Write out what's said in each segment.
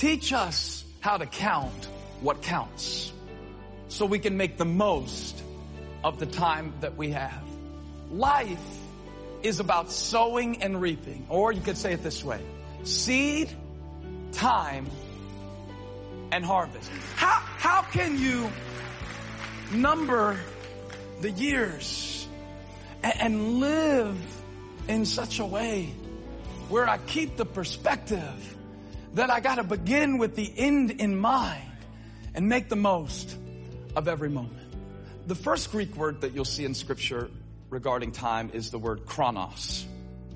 Teach us how to count what counts so we can make the most of the time that we have. Life is about sowing and reaping, or you could say it this way: seed, time, and harvest. How can you number the years and live in such a way where I keep the perspective that I got to begin with the end in mind and make the most of every moment? The first Greek word that you'll see in Scripture regarding time is the word chronos.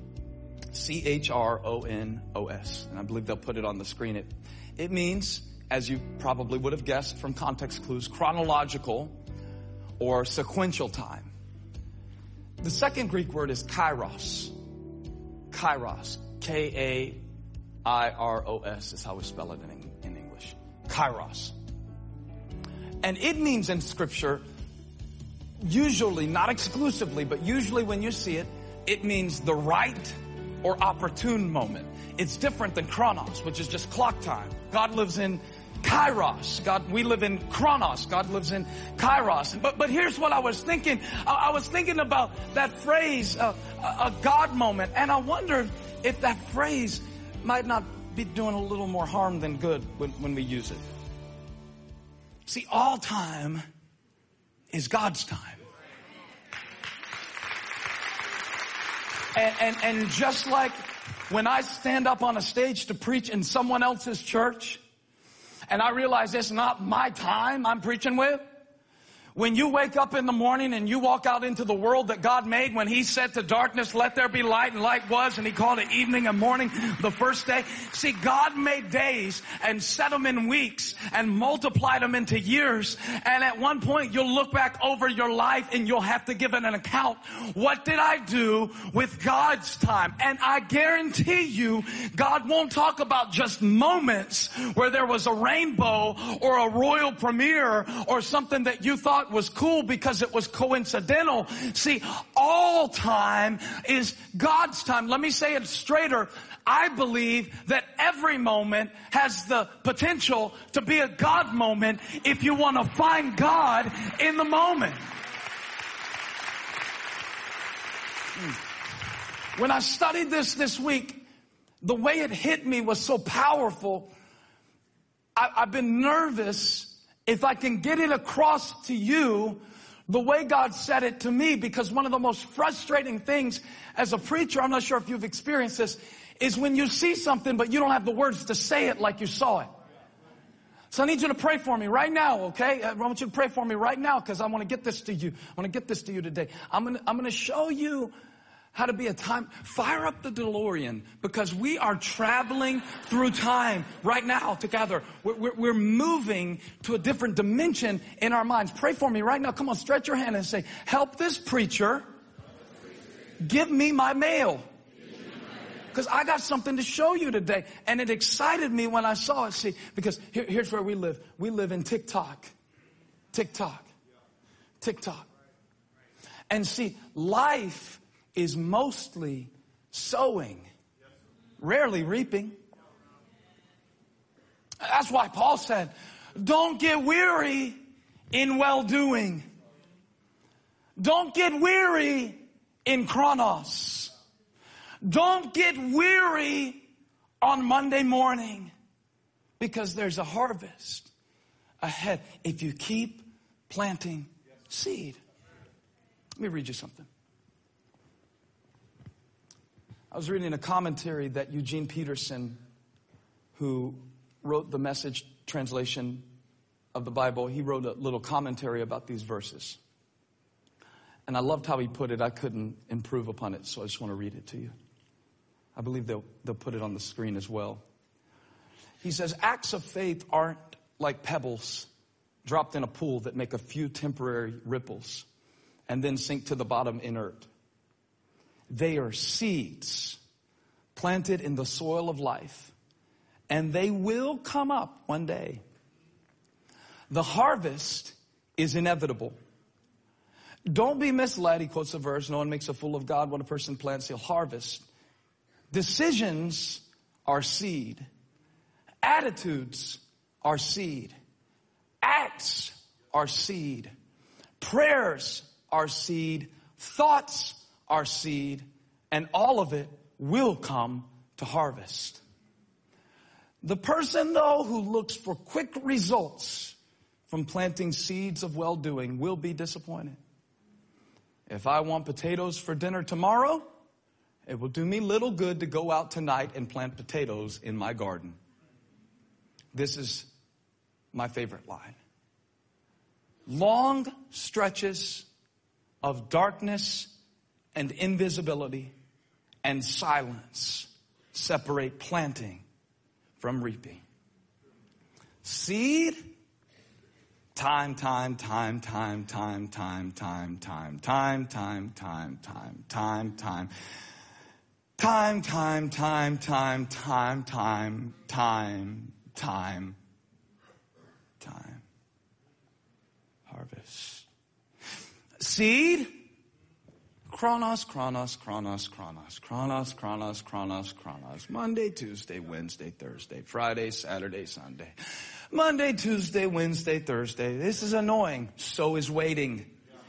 C-H-R-O-N-O-S. And I believe they'll put it on the screen. It means, as you probably would have guessed from context clues, chronological or sequential time. The second Greek word is kairos. Kairos. K-A-I-R-O-S is how we spell it in English. Kairos. And it means in Scripture, usually, not exclusively, but usually when you see it, it means the right or opportune moment. It's different than chronos, which is just clock time. God lives in kairos. We live in chronos. God lives in kairos. But here's what I was thinking. I was thinking about that phrase, a God moment. And I wondered if that phrase might not be doing a little more harm than good when we use it. See, all time is God's time. And just like when I stand up on a stage to preach in someone else's church, and I realize it's not my time I'm preaching with, when you wake up in the morning and you walk out into the world that God made, when He said to darkness, let there be light, and light was, and He called it evening and morning the first day. See, God made days and set them in weeks and multiplied them into years. And at one point, you'll look back over your life and you'll have to give it an account. What did I do with God's time? And I guarantee you, God won't talk about just moments where there was a rainbow or a royal premiere or something that you thought was cool because it was coincidental. See, all time is God's time. Let me say it straighter. I believe that every moment has the potential to be a God moment if you want to find God in the moment. When I studied this week, the way it hit me was so powerful. I've been nervous if I can get it across to you the way God said it to me, because one of the most frustrating things as a preacher, I'm not sure if you've experienced this, is when you see something but you don't have the words to say it like you saw it. So I need you to pray for me right now, okay? I want you to pray for me right now because I want to get this to you. I want to get this to you today. I'm going to show you how to be a time. Fire up the DeLorean, because we are traveling through time right now together. We're moving to a different dimension in our minds. Pray for me right now. Come on, stretch your hand and say, help this preacher give me my mail. Because I got something to show you today. And it excited me when I saw it. See, because here's where we live. We live in TikTok. TikTok. TikTok. And see, life is mostly sowing, rarely reaping. That's why Paul said, don't get weary in well-doing. Don't get weary in chronos. Don't get weary on Monday morning, because there's a harvest ahead if you keep planting seed. Let me read you something. I was reading a commentary that Eugene Peterson, who wrote the Message translation of the Bible, he wrote a little commentary about these verses. And I loved how he put it. I couldn't improve upon it, so I just want to read it to you. I believe they'll put it on the screen as well. He says, acts of faith aren't like pebbles dropped in a pool that make a few temporary ripples and then sink to the bottom inert. They are seeds planted in the soil of life, and they will come up one day. The harvest is inevitable. Don't be misled. He quotes a verse, no one makes a fool of God. What a person plants, he'll harvest. Decisions are seed, Attitudes are seed. Acts are seed. Prayers are seed. Thoughts are seed. And all of it will come to harvest. The person, though, who looks for quick results from planting seeds of well-doing will be disappointed. If I want potatoes for dinner tomorrow, it will do me little good to go out tonight and plant potatoes in my garden. This is my favorite line. Long stretches of darkness and invisibility and silence separate planting from reaping. Seed, time, time, time, time, time, time, time, time, time, time, time, time, time, time. Time, time, time, time, time, time, time, time, time. Harvest. Seed. Chronos, chronos, chronos, chronos, chronos, chronos, chronos, chronos. Monday, Tuesday, Wednesday, Thursday, Friday, Saturday, Sunday. Monday, Tuesday, Wednesday, Thursday. This is annoying. So is waiting.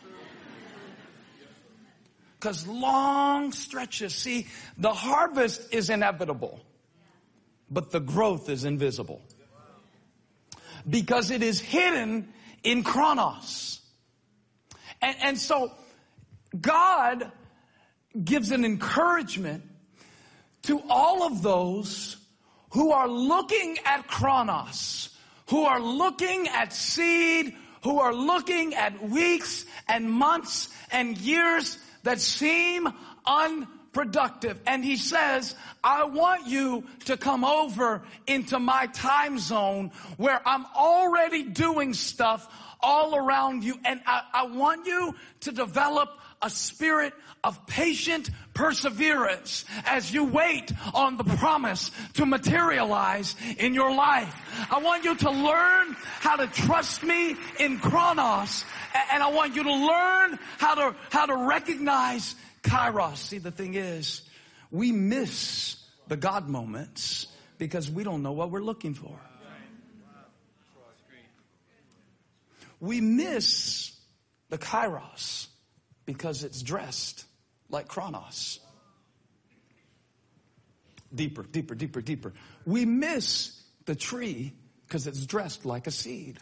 Because long stretches, see, the harvest is inevitable, but the growth is invisible. Because it is hidden in chronos. And so God gives an encouragement to all of those who are looking at chronos, who are looking at seed, who are looking at weeks and months and years that seem unproductive. And he says, I want you to come over into my time zone where I'm already doing stuff all around you. And I want you to develop a spirit of patient perseverance as you wait on the promise to materialize in your life. I want you to learn how to trust me in chronos, and I want you to learn how to recognize kairos. See, the thing is, we miss the God moments because we don't know what we're looking for. We miss the kairos because it's dressed like chronos. Deeper, deeper, deeper, deeper. We miss the tree because it's dressed like a seed.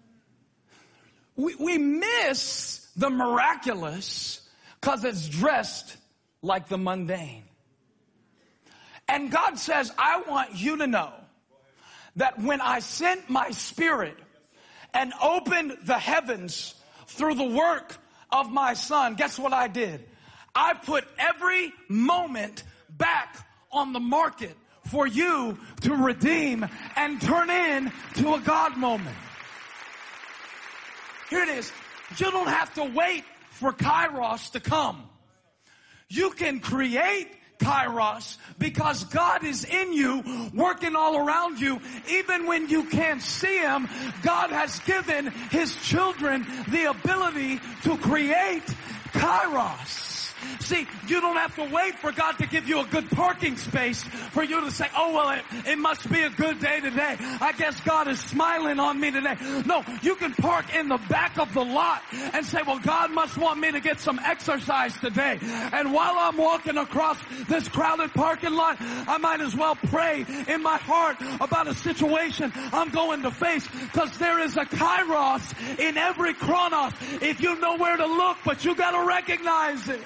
We miss the miraculous because it's dressed like the mundane. And God says, I want you to know that when I sent my spirit and opened the heavens through the work of my son, guess what I did? I put every moment back on the market for you to redeem and turn into a God moment. Here it is. You don't have to wait for kairos to come. You can create kairos because God is in you, working all around you. Even when you can't see him, God has given his children the ability to create kairos. See, you don't have to wait for God to give you a good parking space for you to say, oh, well, it must be a good day today. I guess God is smiling on me today. No, you can park in the back of the lot and say, well, God must want me to get some exercise today. And while I'm walking across this crowded parking lot, I might as well pray in my heart about a situation I'm going to face, because there is a kairos in every chronos. If you know where to look, but you got to recognize it.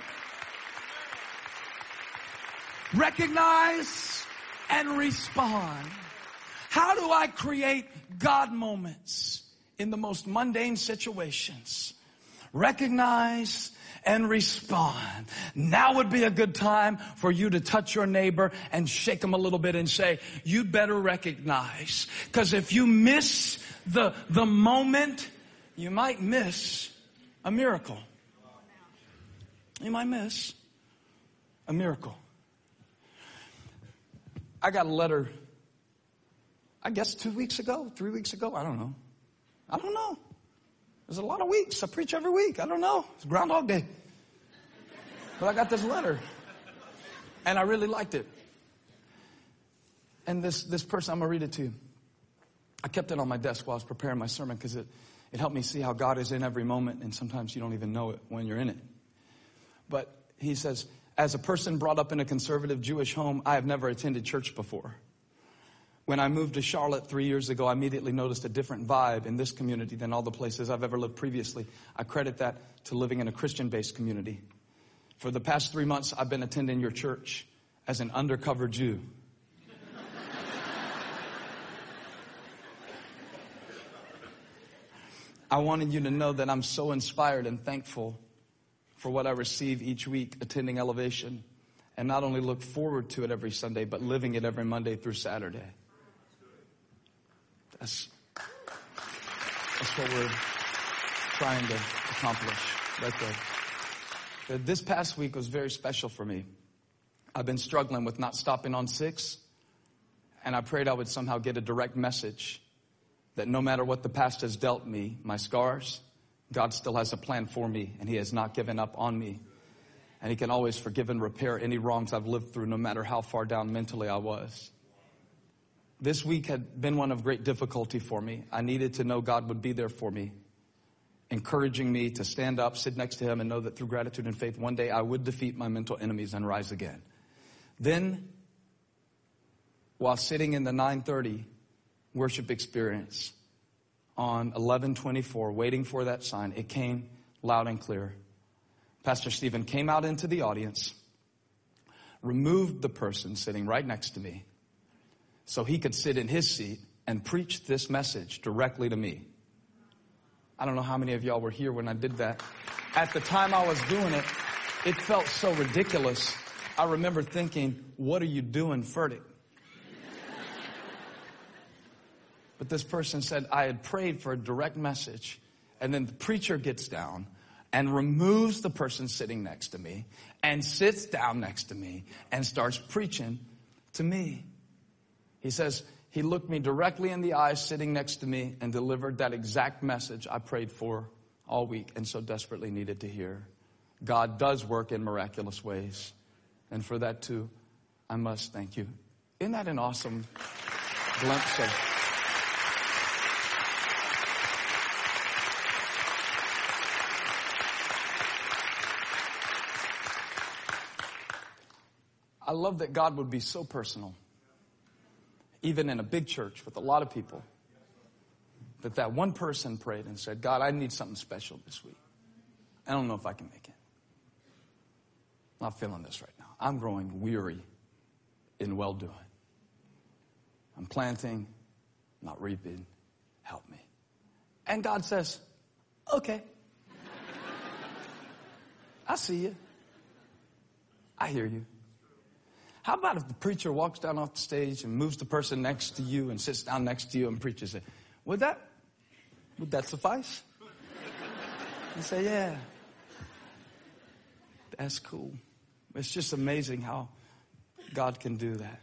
Recognize and respond. How do I create God moments in the most mundane situations? Recognize and respond. Now would be a good time for you to touch your neighbor and shake him a little bit and say, you better recognize. Because if you miss the moment, you might miss a miracle. You might miss a miracle. I got a letter, I guess 2 weeks ago, 3 weeks ago. I don't know. There's a lot of weeks. I preach every week. I don't know. It's Groundhog Day. But I got this letter. And I really liked it. And this person, I'm going to read it to you. I kept it on my desk while I was preparing my sermon because it helped me see how God is in every moment, and sometimes you don't even know it when you're in it. But he says, as a person brought up in a conservative Jewish home, I have never attended church before. When I moved to Charlotte 3 years ago, I immediately noticed a different vibe in this community than all the places I've ever lived previously. I credit that to living in a Christian-based community. For the past 3 months, I've been attending your church as an undercover Jew. I wanted you to know that I'm so inspired and thankful for what I receive each week attending Elevation, and not only look forward to it every Sunday, but living it every Monday through Saturday. That's what we're trying to accomplish right there. This past week was very special for me. I've been struggling with not stopping on 6, and I prayed I would somehow get a direct message that no matter what the past has dealt me, my scars, God still has a plan for me, and he has not given up on me. And he can always forgive and repair any wrongs I've lived through, no matter how far down mentally I was. This week had been one of great difficulty for me. I needed to know God would be there for me, encouraging me to stand up, sit next to him, and know that through gratitude and faith, one day I would defeat my mental enemies and rise again. Then, while sitting in the 9:30 worship experience on 11/24, waiting for that sign, it came loud and clear. Pastor Stephen came out into the audience, removed the person sitting right next to me so he could sit in his seat and preach this message directly to me. I don't know how many of y'all were here when I did that. At the time I was doing it, it felt so ridiculous. I remember thinking, what are you doing, Furtick? But this person said, I had prayed for a direct message, and then the preacher gets down and removes the person sitting next to me and sits down next to me and starts preaching to me. He says, he looked me directly in the eyes sitting next to me and delivered that exact message I prayed for all week and so desperately needed to hear. God does work in miraculous ways. And for that too, I must thank you. Isn't that an awesome glimpse of I love that God would be so personal, even in a big church with a lot of people, that one person prayed and said, God, I need something special this week. I don't know if I can make it. I'm not feeling this right now. I'm growing weary in well-doing. I'm planting, not reaping. Help me. And God says, okay. I see you. I hear you. How about if the preacher walks down off the stage and moves the person next to you and sits down next to you and preaches it? Would that suffice? You say, yeah. That's cool. It's just amazing how God can do that.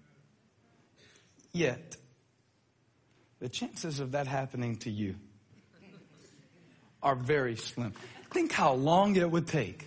Yet, the chances of that happening to you are very slim. Think how long it would take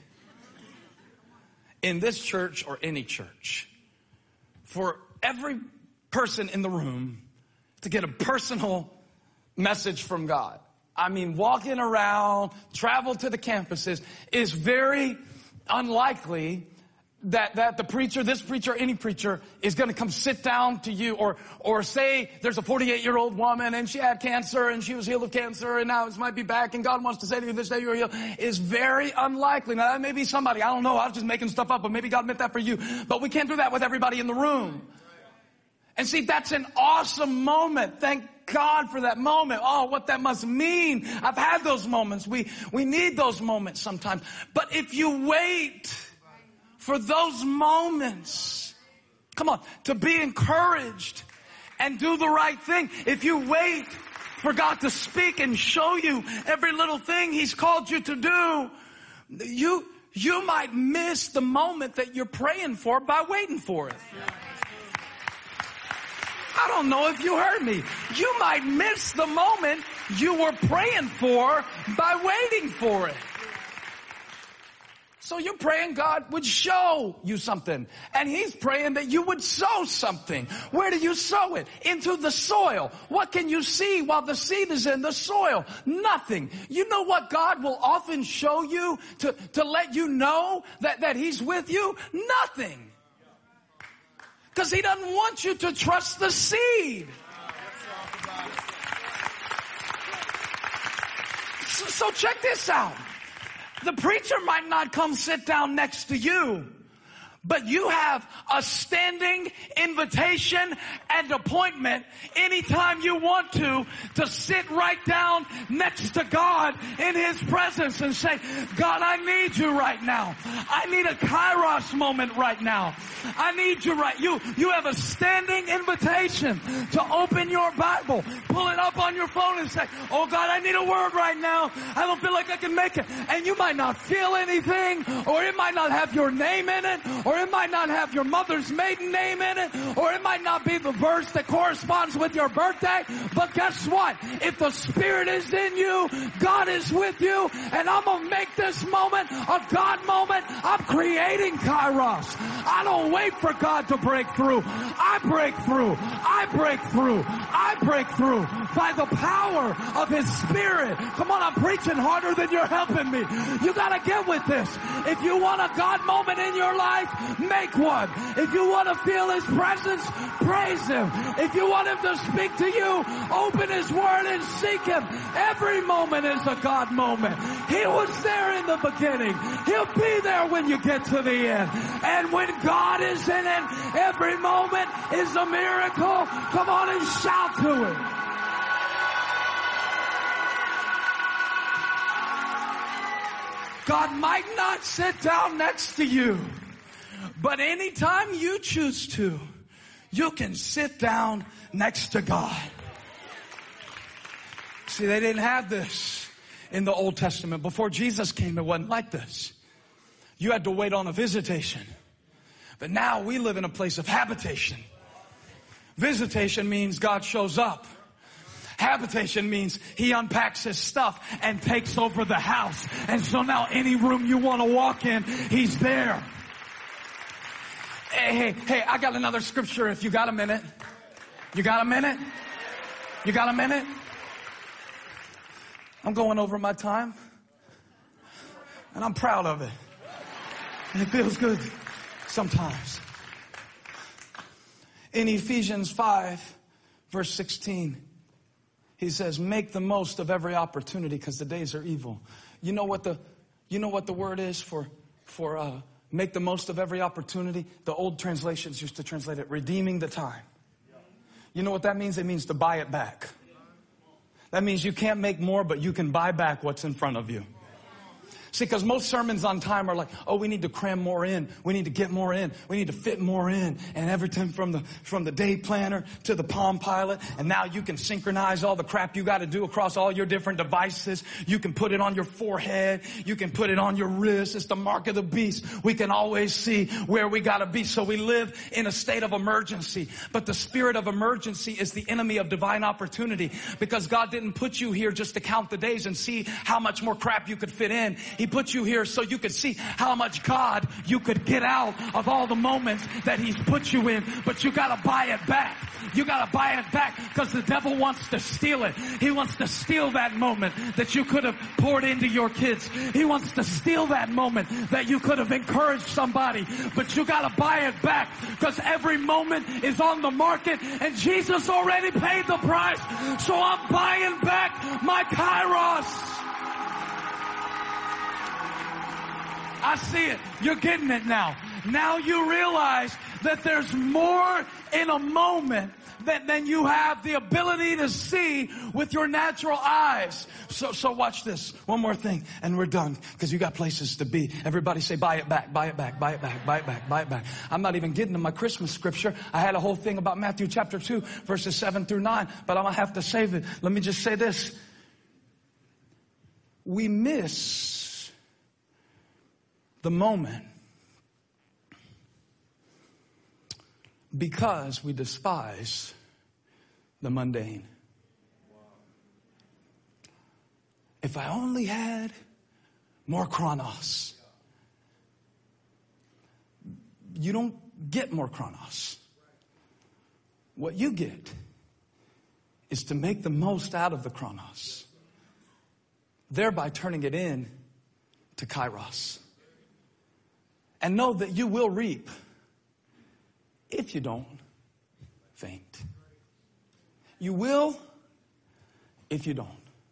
in this church or any church for every person in the room to get a personal message from God. I mean, walking around, travel to the campuses is very unlikely that the preacher, this preacher, any preacher is going to come sit down to you or say there's a 48-year-old woman and she had cancer and she was healed of cancer and now it might be back and God wants to say to you this day you're healed is very unlikely. Now that may be somebody, I don't know, I was just making stuff up, but maybe God meant that for you. But we can't do that with everybody in the room. And see, that's an awesome moment. Thank God for that moment. Oh, what that must mean. I've had those moments. We need those moments sometimes. But if you wait for those moments, come on, to be encouraged and do the right thing. If you wait for God to speak and show you every little thing He's called you to do, you might miss the moment that you're praying for by waiting for it. I don't know if you heard me. You might miss the moment you were praying for by waiting for it. So you're praying God would show you something. And he's praying that you would sow something. Where do you sow it? Into the soil. What can you see while the seed is in the soil? Nothing. You know what God will often show you to let you know that he's with you? Nothing. Because he doesn't want you to trust the seed. So check this out. The preacher might not come sit down next to you, but you have a standing invitation and appointment anytime you want to sit right down next to God in his presence and say, God, I need you right now. I need a Kairos moment right now. I need you right. You have a standing invitation to open your Bible, pull it up on your phone and say, oh God, I need a word right now. I don't feel like I can make it. And you might not feel anything, or it might not have your name in it, or it might not have your mother's maiden name in it, or it might not be the verse that corresponds with your birthday. But guess what? If the Spirit is in you, God is with you, and I'm going to make this moment a God moment. I'm creating Kairos. I don't wait for God to break through. I break through. I break through. I break through by the power of his Spirit. Come on, I'm preaching harder than you're helping me. You got to get with this. If you want a God moment in your life, make one. If you want to feel his presence, praise him. If you want him to speak to you, open his word and seek him. Every moment is a God moment. He was there in the beginning. He'll be there when you get to the end. And when God is in it, every moment is a miracle. Come on and shout to him. God might not sit down next to you, but anytime you choose to, you can sit down next to God. See, they didn't have this in the Old Testament. Before Jesus came, it wasn't like this. You had to wait on a visitation. But now we live in a place of habitation. Visitation means God shows up. Habitation means he unpacks his stuff and takes over the house. And so now any room you want to walk in, he's there. Hey, I got another scripture if you got a minute. You got a minute? You got a minute? I'm going over my time. And I'm proud of it. And it feels good sometimes. In Ephesians 5, verse 16, he says, make the most of every opportunity because the days are evil. You know what the word is for make the most of every opportunity? The old translations used to translate it, redeeming the time. You know what that means? It means to buy it back. That means you can't make more, but you can buy back what's in front of you. See, because most sermons on time are like, oh, we need to cram more in. We need to get more in. We need to fit more in. And everything from the day planner to the Palm Pilot. And now you can synchronize all the crap you got to do across all your different devices. You can put it on your forehead. You can put it on your wrist. It's the mark of the beast. We can always see where we got to be. So we live in a state of emergency. But the spirit of emergency is the enemy of divine opportunity. Because God didn't put you here just to count the days and see how much more crap you could fit in. He put you here so you could see how much God you could get out of all the moments that he's put you in. But you gotta buy it back. You gotta buy it back because the devil wants to steal it. He wants to steal that moment that you could have poured into your kids. He wants to steal that moment that you could have encouraged somebody. But you gotta buy it back because every moment is on the market and Jesus already paid the price. So I'm buying back my Kairos. I see it. You're getting it now. Now you realize that there's more in a moment than you have the ability to see with your natural eyes. So watch this. One more thing and we're done because you got places to be. Everybody say, buy it back, buy it back, buy it back, buy it back, buy it back. I'm not even getting to my Christmas scripture. I had a whole thing about Matthew chapter 2, verses 7 through 9, but I'm going to have to save it. Let me just say this. We miss the moment because we despise the mundane. If I only had more chronos, you don't get more chronos. What you get is to make the most out of the chronos, thereby turning it in to kairos. And know that you will reap if you don't faint. You will if you don't.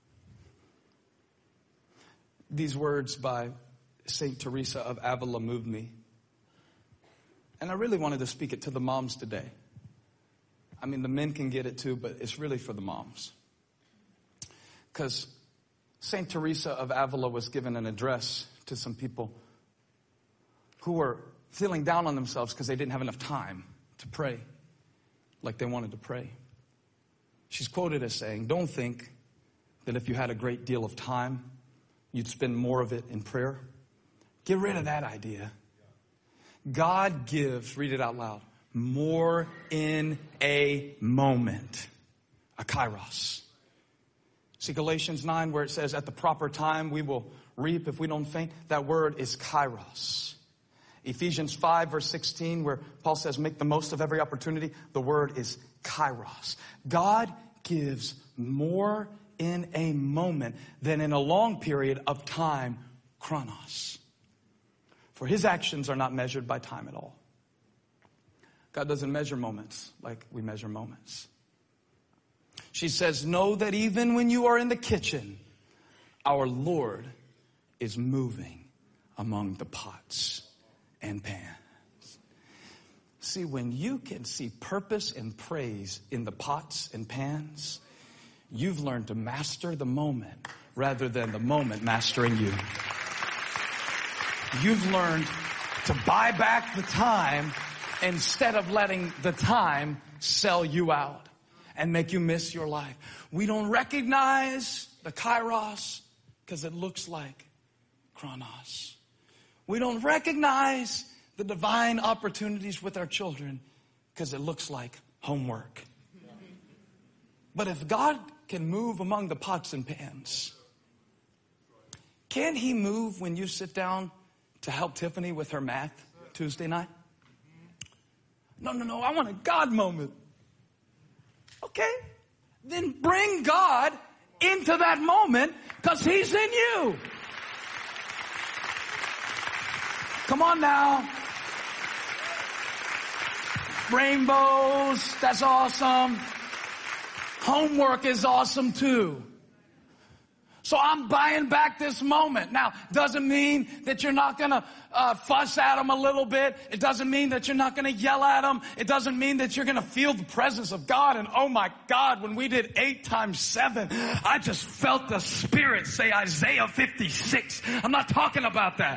These words by Saint Teresa of Avila moved me. And I really wanted to speak it to the moms today. I mean, the men can get it too, but it's really for the moms. Because Saint Teresa of Avila was given an address to some people who were feeling down on themselves because they didn't have enough time to pray like they wanted to pray. She's quoted as saying, don't think that if you had a great deal of time, you'd spend more of it in prayer. Get rid of that idea. God gives, read it out loud, more in a moment. A kairos. See Galatians 9 where it says at the proper time we will reap if we don't faint. That word is kairos. Ephesians 5 verse 16 where Paul says make the most of every opportunity. The word is kairos. God gives more in a moment than in a long period of time, chronos. For his actions are not measured by time at all. God doesn't measure moments like we measure moments. She says, know that even when you are in the kitchen, our Lord is moving among the pots and pans. See, when you can see purpose and praise in the pots and pans, you've learned to master the moment rather than the moment mastering you. You've learned to buy back the time instead of letting the time sell you out and make you miss your life. We don't recognize the kairos because it looks like chronos. We don't recognize the divine opportunities with our children because it looks like homework. But if God can move among the pots and pans, can he move when you sit down to help Tiffany with her math Tuesday night? No, I want a God moment. Okay, then bring God into that moment because he's in you. Come on now. Rainbows, that's awesome. Homework is awesome too. So I'm buying back this moment. Now, doesn't mean that you're not going to fuss at them a little bit. It doesn't mean that you're not going to yell at them. It doesn't mean that you're going to feel the presence of God. And oh my God, when we did 8 times 7, I just felt the Spirit say Isaiah 56. I'm not talking about that.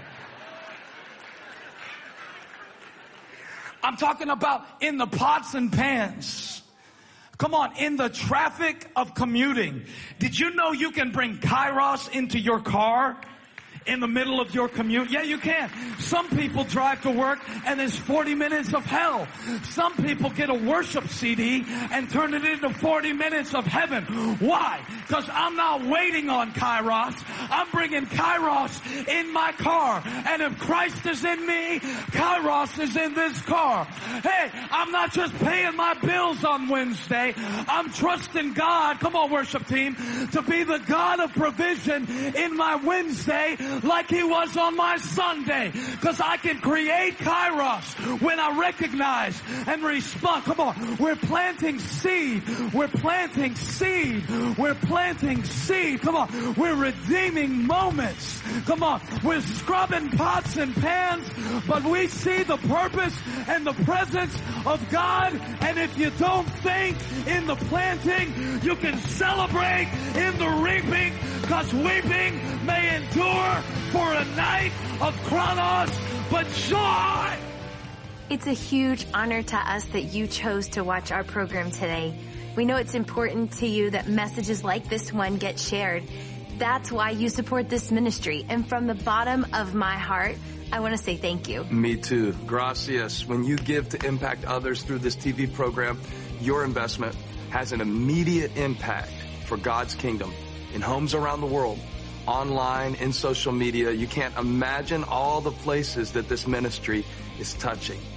I'm talking about in the pots and pans. Come on, in the traffic of commuting. Did you know you can bring kairos into your car in the middle of your commute? Yeah, you can. Some people drive to work and there's 40 minutes of hell. Some people get a worship CD and turn it into 40 minutes of heaven. Why? Because I'm not waiting on kairos. I'm bringing kairos in my car. And if Christ is in me, kairos is in this car. Hey, I'm not just paying my bills on Wednesday. I'm trusting God, come on worship team, to be the God of provision in my Wednesday like he was on my Sunday. Because I can create kairos when I recognize and respond. Come on, we're planting seed. We're planting seed. We're planting seed. Come on, we're redeeming moments. Come on, we're scrubbing pots and pans, but we see the purpose and the presence of God. And if you don't think in the planting, you can celebrate in the reaping, because weeping may endure for a night of chronos, but joy. It's a huge honor to us that you chose to watch our program today. We know it's important to you that messages like this one get shared. That's why you support this ministry. And from the bottom of my heart, I want to say thank you. Me too. Gracias. When you give to impact others through this TV program, your investment has an immediate impact for God's kingdom in homes around the world, online, in social media. You can't imagine all the places that this ministry is touching.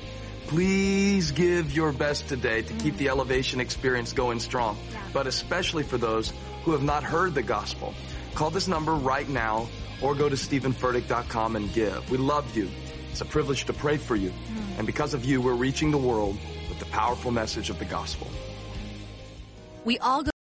Please give your best today to keep the Elevation experience going strong, but especially for those who have not heard the gospel. Call this number right now or go to StephenFurtick.com and give. We love you. It's a privilege to pray for you. And because of you, we're reaching the world with the powerful message of the gospel. We all go